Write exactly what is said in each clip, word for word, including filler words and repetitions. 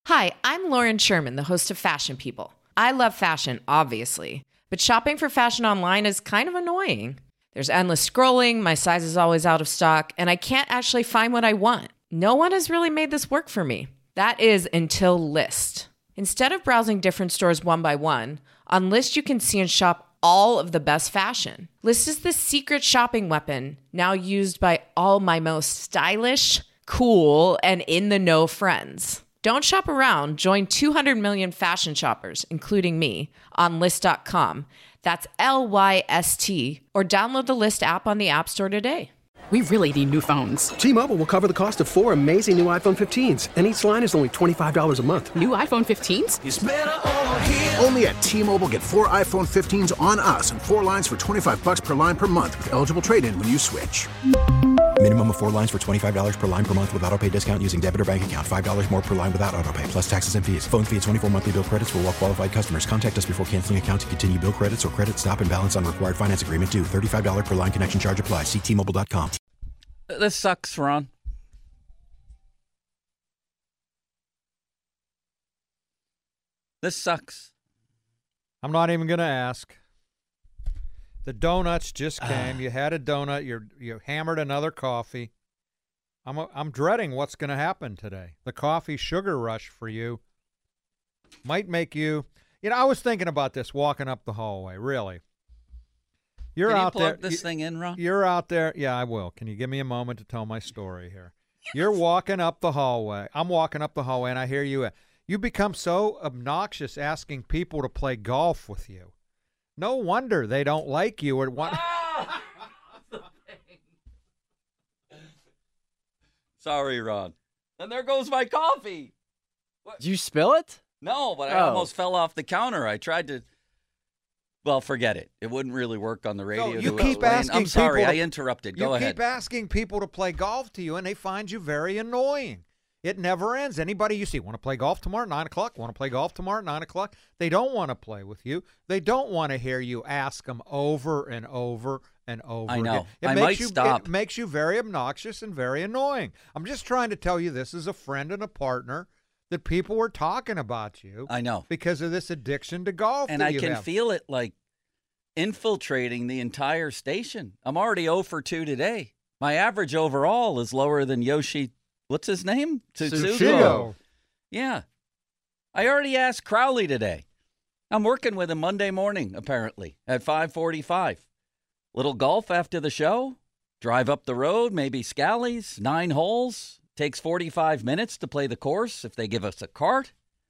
Hi, I'm Lauren Sherman, the host of Fashion People. I love fashion, obviously, but shopping for fashion online is kind of annoying. There's endless scrolling, my size is always out of stock, and I can't actually find what I want. No one has really made this work for me. That is until Lyst. Instead of browsing different stores one by one, on Lyst you can see and shop all of the best fashion. Lyst is the secret shopping weapon, now used by all my most stylish, cool, and in-the-know friends. Don't shop around. Join two hundred million fashion shoppers, including me, on Lyst dot com. That's L Y S T. Or download the Lyst app on the App Store today. We really need new phones. T-Mobile will cover the cost of four amazing new iPhone fifteens, and each line is only twenty-five dollars a month. New iPhone fifteens? It's better over here. Only at T-Mobile, get four iPhone fifteens on us and four lines for twenty-five bucks per line per month with eligible trade-in when you switch. Minimum of four lines for twenty-five dollars per line per month with autopay discount using debit or bank account. five dollars more per line without autopay, plus taxes and fees. Phone fee at twenty-four monthly bill credits for well-qualified customers. Contact us before canceling account to continue bill credits or credit stop and balance on required finance agreement due. thirty-five dollars per line connection charge applies. See T Mobile dot com. This sucks, Ron. This sucks. I'm not even going to ask. The donuts just came. You had a donut. You you hammered another coffee. I'm a, I'm dreading what's going to happen today. The coffee sugar rush for you might make you. You know, I was thinking about this walking up the hallway. Really, you're Can you out plug there. this you, thing in, Ron? You're out there. Yeah, I will. Can you give me a moment to tell my story here? You're walking up the hallway. I'm walking up the hallway, and I hear you. You become so obnoxious asking people to play golf with you. No wonder they don't like you or want. Ah! Sorry, Ron. And there goes my coffee. What? Did you spill it? No, but I Oh. almost fell off the counter. I tried to. Well, forget it. It wouldn't really work on the radio. No, you to keep explain. asking I'm sorry. people I to- interrupted. You Go keep ahead. asking people to play golf to you, and they find you very annoying. It never ends. Anybody you see, want to play golf tomorrow at nine o'clock? Want to play golf tomorrow at nine o'clock? They don't want to play with you. They don't want to hear you ask them over and over and over I know. again. It I makes might you, stop. It makes you very obnoxious and very annoying. I'm just trying to tell you this as a friend and a partner that people were talking about you I know. because of this addiction to golf And that I you can have. feel it like infiltrating the entire station. I'm already zero for two today. My average overall is lower than Yoshi. What's his name? Tsutsugo. Tsuchigo. Yeah. I already asked Crowley today. I'm working with him Monday morning, apparently, at five forty-five. Little golf after the show. Drive up the road, maybe Scally's, nine holes. Takes forty-five minutes to play the course if they give us a cart.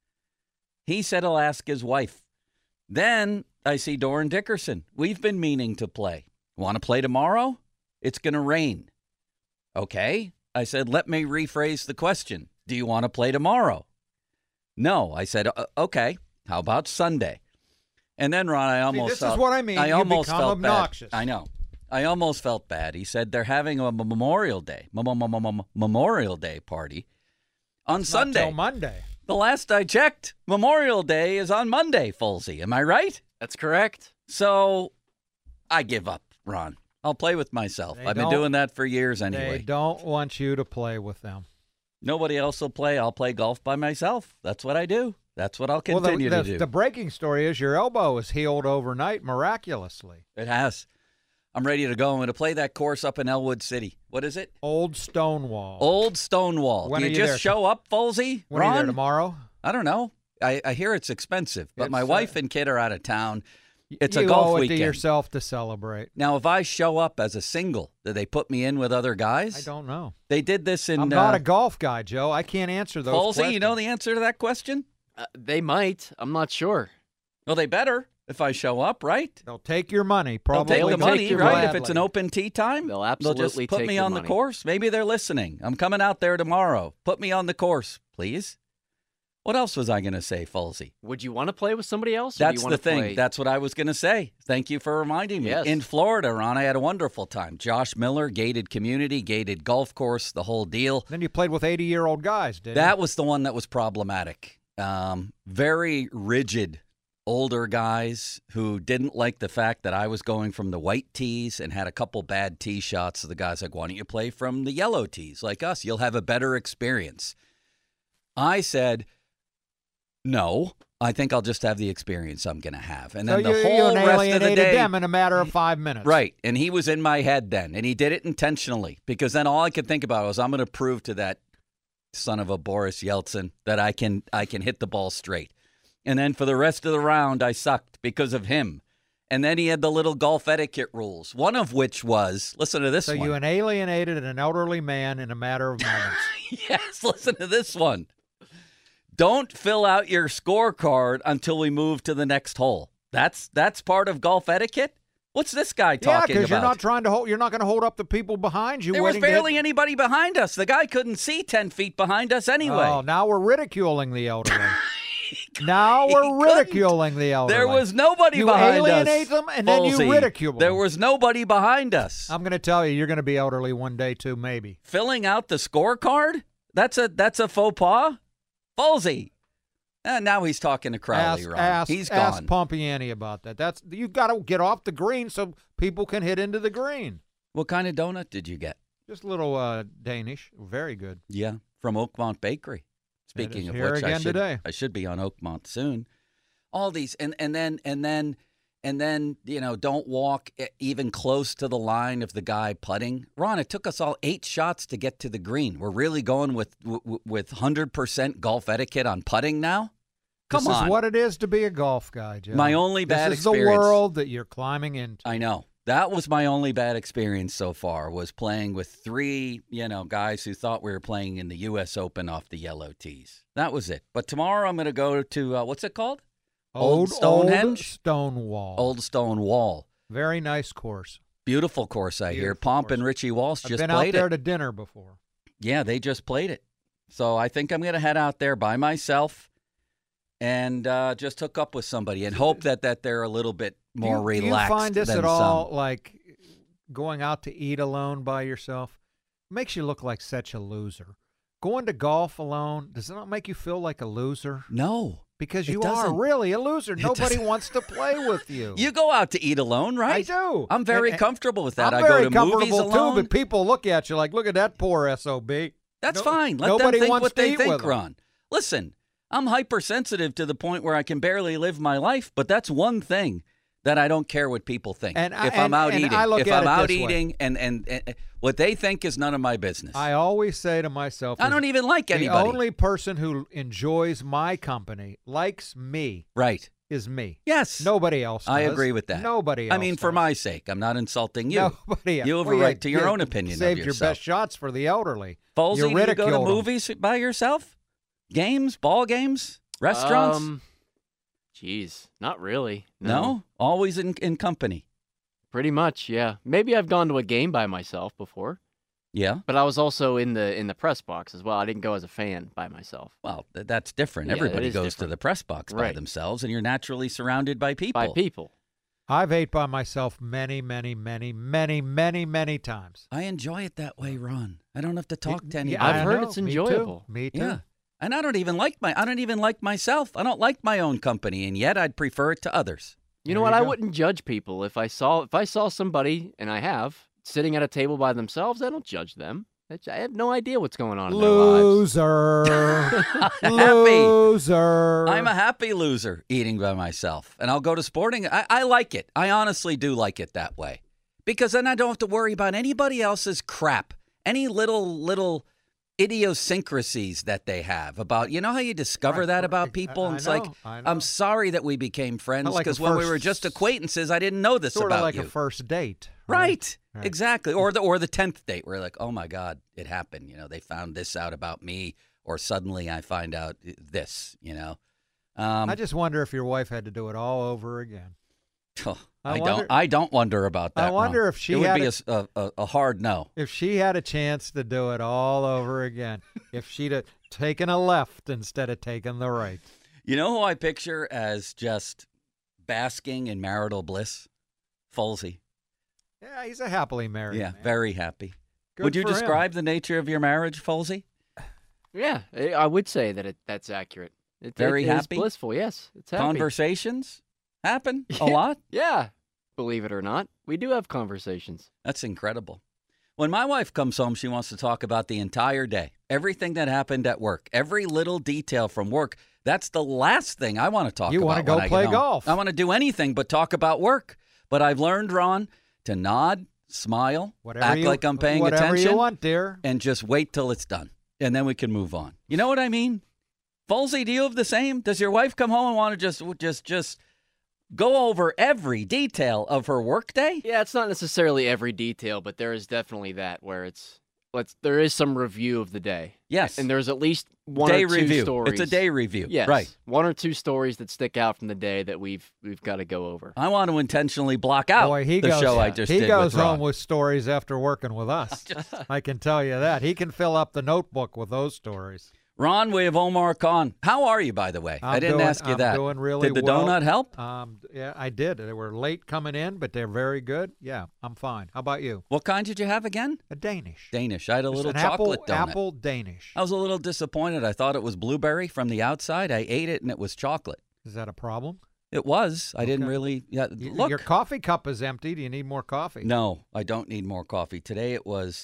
He said he'll ask his wife. Then I see Doran Dickerson. We've been meaning to play. Want to play tomorrow? It's going to rain. Okay. I said, let me rephrase the question. Do you want to play tomorrow? No. I said, "Uh, okay. How about Sunday? And then, Ron, I almost this is felt, what I mean. I You almost become felt obnoxious. bad. I know. I almost felt bad. He said they're having a Memorial Day, m- m- m- m- Memorial Day party on It's not Sunday. till Monday. The last I checked, Memorial Day is on Monday, Folsey. Am I right? That's correct. So I give up, Ron. I'll play with myself. They I've been don't- doing that for years anyway. They don't want you to play with them. Nobody else will play. I'll play golf by myself. That's what I do. That's what I'll continue well, the, to the, do. the breaking story is your elbow is healed overnight miraculously. It has. I'm ready to go. I'm going to play that course up in Elwood City. What is it? Old Stonewall. Old Stonewall. When Do are you, you just there? show up, Folsey? When Ron? are you there tomorrow? I don't know. I, I hear it's expensive, but It's, my uh, wife and kid are out of town. It's a you golf owe it weekend. to yourself to celebrate. Now, if I show up as a single, do they put me in with other guys? I don't know. They did this in. I'm not uh, a golf guy, Joe. I can't answer those Folsey, questions. you know the answer to that question? Uh, they might. I'm not sure. Well, they better if I show up, right? They'll take your money, They'll probably. take the They'll money, take your right? money. If it's an open tee time, They'll just absolutely put take me your on the money. course. Maybe they're listening. I'm coming out there tomorrow. Put me on the course, please. What else was I going to say, Folsey? Would you want to play with somebody else? or do you That's wanna the thing. play- That's what I was going to say. Thank you for reminding me. Yes. In Florida, Ron, I had a wonderful time. Josh Miller, gated community, gated golf course, the whole deal. Then you played with eighty-year-old guys, didn't That you? was the one that was problematic. Um, very rigid older guys who didn't like the fact that I was going from the white tees and had a couple bad tee shots. So the guy's like, why don't you play from the yellow tees like us? You'll have a better experience. I said, No. I think I'll just have the experience I'm going to have. And So then the you, whole you rest of the alienated day. them in a matter of five minutes. Right. And he was in my head then. And he did it intentionally because then all I could think about was I'm going to prove to that son of a Boris Yeltsin that I can I can hit the ball straight. And then for the rest of the round, I sucked because of him. And then he had the little golf etiquette rules, one of which was, listen to this So one. you alienated an elderly man in a matter of moments. Yes, listen to this one. Don't fill out your scorecard until we move to the next hole. That's that's part of golf etiquette? What's this guy Yeah, talking because about? you're not trying to hold. You're not going to hold up the people behind you. There was waiting to hit- barely anybody behind us. The guy couldn't see ten feet behind us anyway. Oh, now we're ridiculing the elderly. Now He we're couldn't. ridiculing the elderly. There was nobody you behind us. alienate them and then you Folsey. ridicule them. There was nobody behind us. I'm going to tell you, you're going to be elderly one day too, maybe. Filling out the scorecard? That's a that's a faux pas? Folsey. And now he's talking to Crowley, Ask, Ron. ask, he's ask gone. Pompiani about that. That's you've got to get off the green so people can hit into the green. What kind of donut did you get? Just a little uh, Danish, very good. Yeah, from Oakmont Bakery. It Speaking is of here which, I again should, today. I should be on Oakmont soon. All these, and, and then, and then, and then, you know, don't walk e- even close to the line of the guy putting. Ron, it took us all eight shots to get to the green. We're really going with w- with one hundred percent golf etiquette on putting now? Come this on. is what it is to be a golf guy, Joe. My only bad This is experience. the world that you're climbing into. I know. That was my only bad experience so far, was playing with three, you know, guys who thought we were playing in the U S Open off the yellow tees. That was it. But tomorrow I'm going to go to, uh, what's it called? Old Stonehenge? Old Stonewall. Old Stone Wall. Very nice course. Beautiful course, I hear. Beautiful Pomp course. and Richie Walsh I've just been out played there it. to dinner before. Yeah, they just played it. So I think I'm going to head out there by myself and uh, just hook up with somebody and hope that, that they're a little bit more do you, relaxed Do you find this than at all some. like going out to eat alone by yourself? Makes you look like such a loser. Going to golf alone, does it not make you feel like a loser? No. Because It you doesn't. are really a loser. It Nobody doesn't. wants to play with you. You go out to eat alone, right? I do. I'm very And- comfortable with that. I'm I very go to movies comfortable alone. too, but people look at you like, look at that poor S O B. That's No- fine. Let nobody them think wants what to they eat think, with 'em. Ron. Listen, I'm hypersensitive to the point where I can barely live my life, but that's one thing that I don't care what people think. And I- if I'm and- out and eating, I look if at I'm it out this way. eating and, and and what they think is none of my business. I always say to myself, I don't even like the anybody. only person who enjoys my company, likes me, right. is me. Yes. Nobody else I does. agree with that. Nobody else I mean, for does. my sake, I'm not insulting you. Nobody else. You have Well, a yeah, right to your yeah, own opinion saved of your yourself. best shots for the elderly. Folsey, You do you go to ridiculed 'em. movies by yourself? Games, ball games, restaurants? Um, Jeez, not really. no? Always in, in company. Pretty much, yeah. Maybe I've gone to a game by myself before, Yeah. but I was also in the in the press box as well. I didn't go as a fan by myself. Well, th- that's different. Yeah, Everybody it is goes to different. the press box by Right. themselves, and you're naturally surrounded by people. By people. I've ate by myself many, many, many, many, many, many times. I enjoy it that way, Ron. I don't have to talk to Yeah, anybody. I've I heard know. it's Me too. enjoyable. Me too. Yeah. And I don't even like my I don't even like myself. I don't like my own company, and yet I'd prefer it to others. You There know what? you I go. wouldn't judge people if I saw if I saw somebody, and I have, sitting at a table by themselves. I don't judge them. I have no idea what's going on in their lives. Loser. Happy. Loser. I'm a happy loser eating by myself, and I'll go to sporting. I, I like it. I honestly do like it that way, because then I don't have to worry about anybody else's crap, any little little idiosyncrasies that they have about. You know how you discover Right, that right. about people? I- And I it's know, like, I know. I'm sorry that we became friends, Not like a because when we first- were just acquaintances, I didn't know this sort of about like you. a first date. Right. Right. Exactly. Or the or the tenth date where like, oh my God, it happened. You know, they found this out about me, or suddenly I find out this, you know. Um I just wonder if your wife had to do it all over again. oh, I I, wonder- don't I don't wonder about that. I wonder Ron. if she it would had be a- a, s- a, a- a hard no. If she had a chance to do it all over again, if she'd have taken a left instead of taking the right. You know who I picture as just basking in marital bliss? Folsey. Yeah, he's a happily married Yeah, man. very happy. Good Would you for him. describe the nature of your marriage, Folsey? Yeah, I I would say that it, that's accurate. It, Very it is happy? blissful. Yes, it's happy. Conversations happen a Yeah. lot? Yeah, believe it or not, we do have conversations. That's incredible. When my wife comes home, she wants to talk about the entire day, everything that happened at work, every little detail from work That's the last thing I want to talk You about. wanna go when I play get home. golf. I want to do anything but talk about work. But I've learned, Ron, to nod, smile, Whatever act you, like I'm paying whatever attention, you want, dear. and just wait till it's done. And then we can move on. You know what I mean? Folsey, do you have the same? Does your wife come home and want to just just just go over every detail of her workday? Yeah, it's not necessarily every detail, but there is definitely that where it's let's there is some review of the day. Yes. And there's at least one day or two review. stories. It's a day review. Yes. Right. One or two stories that stick out from the day that we've we've got to go over. I want to intentionally block out Boy, he the goes, show I yeah. just he did goes with home Ron. with stories after working with us. I can tell you that. He can fill up the notebook with those stories. Ron, we have Omar Khan. How are you, by the way? I'm I didn't doing- ask you I'm that. doing really Did the well. donut help? Um, yeah, I did. They were late coming in, but they're very good. Yeah, I'm fine. How about you? What kind did you have again? A Danish. Danish. I had a Just little an chocolate apple, donut. apple Danish. I was a little disappointed. I thought it was blueberry from the outside. I ate it and it was chocolate. Is that a problem? It was. I didn't Okay. really. Yeah, Y- look. Your coffee cup is empty. Do you need more coffee? No, I don't need more coffee. Today it was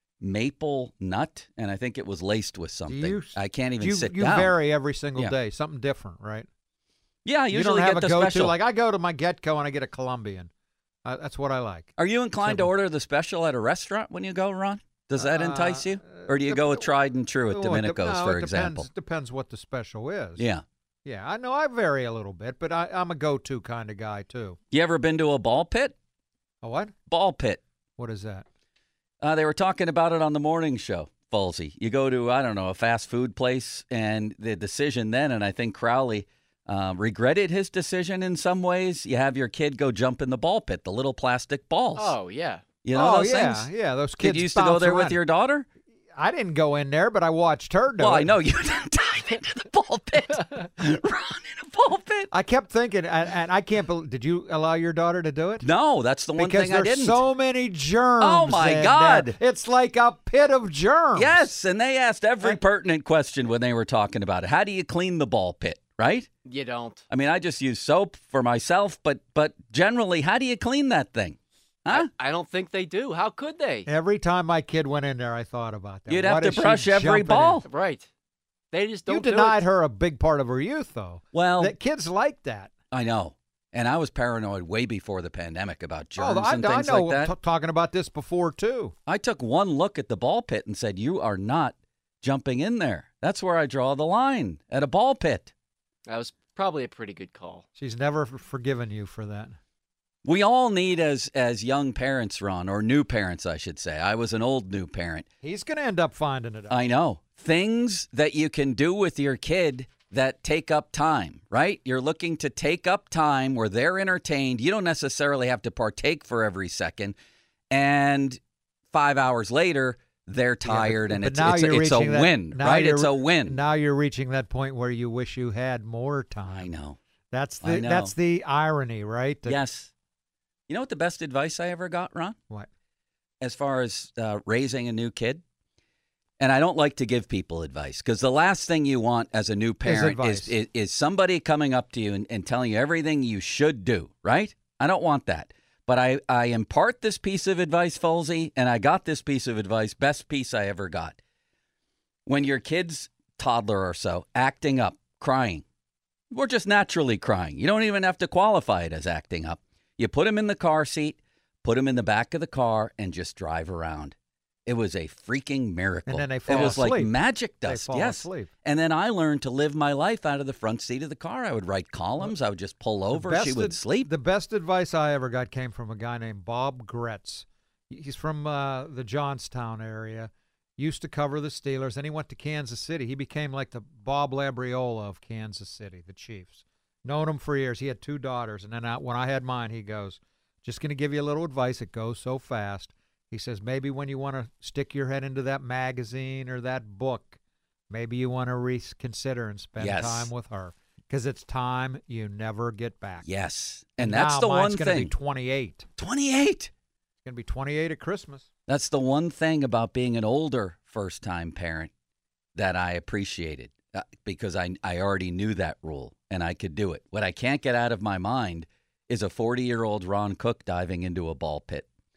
maple nut, and I think it was laced with Do something. you, I can't even you, sit you down. vary every single Yeah. day. Something different, right? yeah, I you usually don't have get a the go-to. special. Like I go to my Getco and I get a Colombian. Uh, that's what I like. Are you inclined to Simple. order the special at a restaurant when you go, Ron? Does that entice you? Uh, Or do you dep- go with tried and true at well, it dep- Domenico's, no, for it example? Depends, depends what the special is. Yeah. Yeah, I know I vary a little bit, but I, I'm a go-to kind of guy, too. You ever been to a ball pit? A what? Ball pit. What is that? Uh, they were talking about it on the morning show, Falsey. You go to, I don't know, a fast food place, and the decision then, and I think Crowley uh, regretted his decision in some ways. You have your kid go jump in the ball pit, the little plastic balls. Oh, yeah. You know oh, those yeah, things? yeah, those kids Did you used to go bounce there around. with your daughter? I didn't go in there, but I watched her do Well, it. I know you didn't dive into the ball pit. Run in a ball pit. I kept thinking, and, and I can't believe, did you allow your daughter to do it? No, that's the one because thing I there's didn't. so many germs. Oh, my in God. there. It's like a pit of germs. Yes, and they asked every And- pertinent question when they were talking about it. How do you clean the ball pit, right? You don't. I mean, I just use soap for myself, but but generally, how do you clean that thing? Huh? I, I don't think they do. How could they? Every time my kid went in there, I thought about that. You'd What have to is she brush every jumping in? ball. Right. They just don't You do denied it. her a big part of her youth, though. Well, That kids like that. I know. And I was paranoid way before the pandemic about germs oh, I, and I things know. like that. T- talking about this before too. I took one look at the ball pit and said, you are not jumping in there. That's where I draw the line, at a ball pit. That was probably a pretty good call. She's never f- forgiven you for that. We all need, as as young parents, Ron, or new parents, I should say. I was an old new parent. He's going to end up finding it out. I know. Things that you can do with your kid that take up time, right? You're looking to take up time where they're entertained. You don't necessarily have to partake for every second. And five hours later, they're tired, Yeah, but- and but it's now it's, a- you're it's a reaching that- win, now right? you're It's a re- win. Now you're reaching that point where you wish you had more time. I know. That's I the know. that's the irony, right? That- Yes. You know what the best advice I ever got, Ron? What? As far as uh, raising a new kid? And I don't like to give people advice because the last thing you want as a new parent is, advice. is, is somebody coming up to you and, and telling you everything you should do, right? I don't want that. But I, I impart this piece of advice, Folsey, and I got this piece of advice, best piece I ever got. When your kid's toddler or so acting up, crying, or just naturally crying, you don't even have to qualify it as acting up. You put him in the car seat, put him in the back of the car, and just drive around. It was a freaking miracle. And then they It fall was like asleep. magic They dust. fall yes. asleep. And then I learned to live my life out of the front seat of the car. I would write columns. I would just pull The over. She best would ad- sleep. The best advice I ever got came from a guy named Bob Gretz. He's from uh, the Johnstown area. Used to cover the Steelers. Then he went to Kansas City. He became like the Bob Labriola of Kansas City, the Chiefs. Known him for years. He had two daughters. And then I, when I had mine, he goes, just going to give you a little advice. It goes so fast. He says, maybe when you want to stick your head into that magazine or that book, maybe you want to reconsider and spend Yes. time with her. Because it's time you never get back. Yes. And that's now the mine's one gonna thing. be twenty-eight. twenty-eight. It's going to be twenty-eight at Christmas. That's the one thing about being an older first-time parent that I appreciated uh, because I, I already knew that rule and I could do it. What I can't get out of my mind is a forty-year-old Ron Cook diving into a ball pit.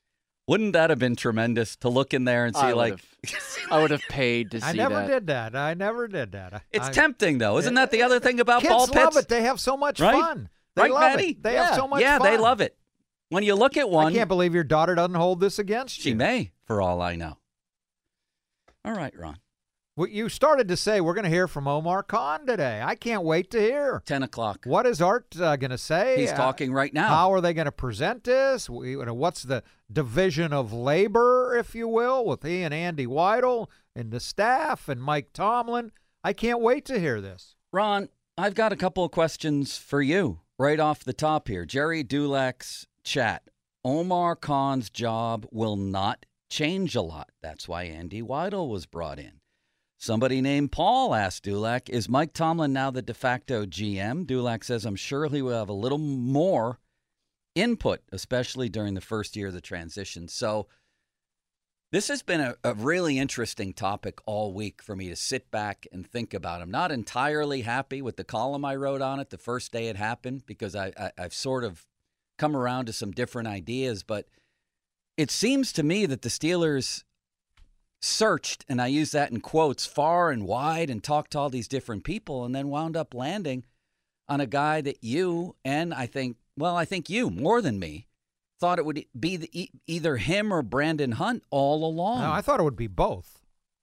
Wouldn't that have been tremendous to look in there and see I like would've- I would have paid to see I never that. did that. I never did that. I, it's I, tempting though. Isn't that the other thing about kids ball pits? love it. They have so much Right? fun. They right, love Maddie? it. They yeah. have so much yeah, fun. they love it. When you look at one, I can't believe your daughter doesn't hold this against she you. may, for all I know. All right, Ron. Well, you started to say we're going to hear from Omar Khan today. I can't wait to hear. Ten o'clock. What is Art uh, going to say? He's Uh, talking right now. How are they going to present this? We- you know, What's the division of labor, if you will, with he and Andy Weidel and the staff and Mike Tomlin? I can't wait to hear this. Ron, I've got a couple of questions for you right off the top here. Jerry Dulak's chat. Omar Khan's job will not change a lot. That's why Andy Weidel was brought in. Somebody named Paul asked Dulak, is Mike Tomlin now the de facto G M? Dulak says, I'm sure he will have a little more input, especially during the first year of the transition. So this has been a, a really interesting topic all week for me to sit back and think about. I'm not entirely happy with the column I wrote on it the first day it happened because I, I, I've sort of come around to some different ideas. But it seems to me that the Steelers searched, and I use that in quotes, far and wide and talked to all these different people and then wound up landing on a guy that you and I think, well, I think you more than me, thought it would be the, e- either him or Brandon Hunt all along. No, I thought it would be both.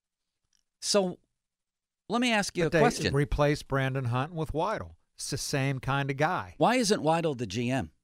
So let me ask you But a they question. replaced Brandon Hunt with Weidel. It's the same kind of guy. Why isn't Weidel the G M?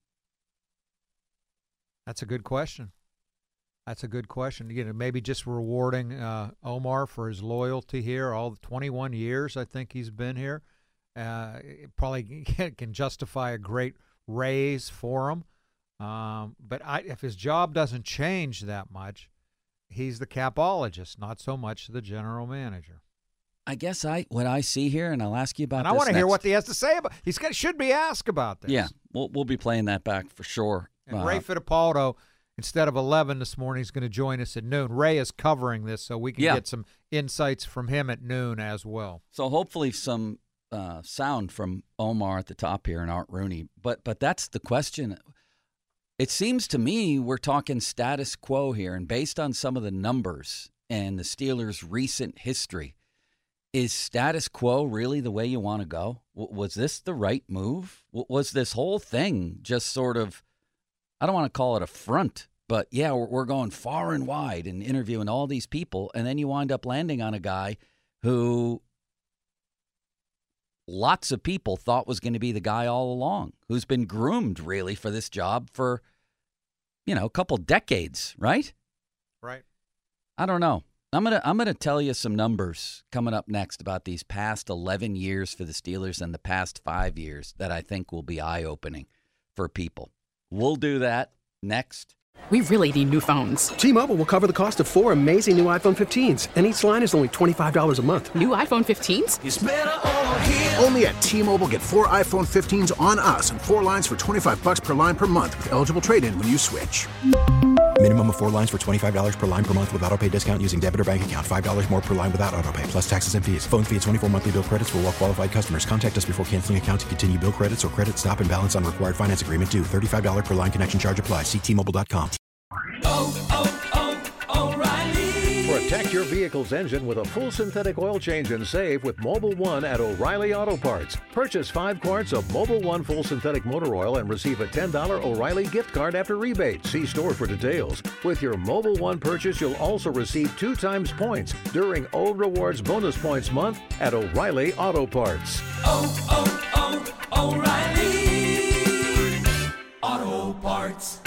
That's a good question. That's a good question. You know, maybe just rewarding uh, Omar for his loyalty here. All the twenty-one years I think he's been here. Uh, it probably can justify a great raise for him. Um, but I, if his job doesn't change that much, he's the capologist, not so much the general manager. I guess I what I see here, and I'll ask you about And this I want to hear next. what he has to say about. He's got, should be asked about this. Yeah, we'll we'll be playing that back for sure. And Uh, Ray Fittipaldo, instead of eleven this morning, is going to join us at noon. Ray is covering this, so we can Yeah. get some insights from him at noon as well. So hopefully some uh, sound from Omar at the top here and Art Rooney. But but that's the question. It seems to me we're talking status quo here, and based on some of the numbers and the Steelers' recent history, is status quo really the way you want to go? W- was this the right move? W- was this whole thing just sort of, I don't want to call it a front, but yeah, we're, we're going far and wide and interviewing all these people, and then you wind up landing on a guy who lots of people thought was going to be the guy all along, who's been groomed really for this job for, you know, a couple decades, right? Right. I don't know. I'm gonna I'm gonna tell you some numbers coming up next about these past eleven years for the Steelers and the past five years that I think will be eye opening for people. We'll do that next. We really need new phones. T-Mobile will cover the cost of four amazing new iPhone fifteens, and each line is only twenty-five dollars a month. New iPhone fifteens? Only at T-Mobile, get four iPhone fifteens on us and four lines for twenty-five bucks per line per month with eligible trade-in when you switch. Minimum of four lines for twenty-five dollars per line per month with autopay discount using debit or bank account. five dollars more per line without autopay, plus taxes and fees. Phone fee at twenty-four monthly bill credits for well-qualified customers. Contact us before canceling account to continue bill credits or credit stop and balance on required finance agreement due. thirty-five dollars per line connection charge applies. See T Mobile dot com. Protect your vehicle's engine with a full synthetic oil change and save with Mobile One at O'Reilly Auto Parts. Purchase five quarts of Mobile One full synthetic motor oil and receive a ten dollars O'Reilly gift card after rebate. See store for details. With your Mobile One purchase, you'll also receive two times points during O Rewards Bonus Points Month at O'Reilly Auto Parts. Oh, oh, oh, O'Reilly Auto Parts.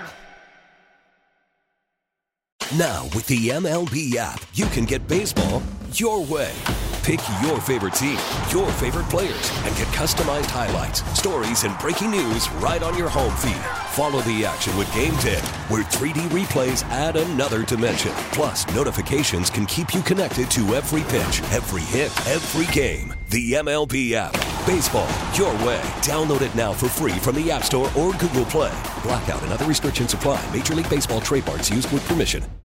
Now, with the M L B app, you can get baseball your way. Pick your favorite team, your favorite players, and get customized highlights, stories, and breaking news right on your home feed. Follow the action with Game ten, where three D replays add another dimension. Plus, notifications can keep you connected to every pitch, every hit, every game. The M L B app. Baseball your way. Download it now for free from the App Store or Google Play. Blackout and other restrictions apply. Major League Baseball trademarks used with permission.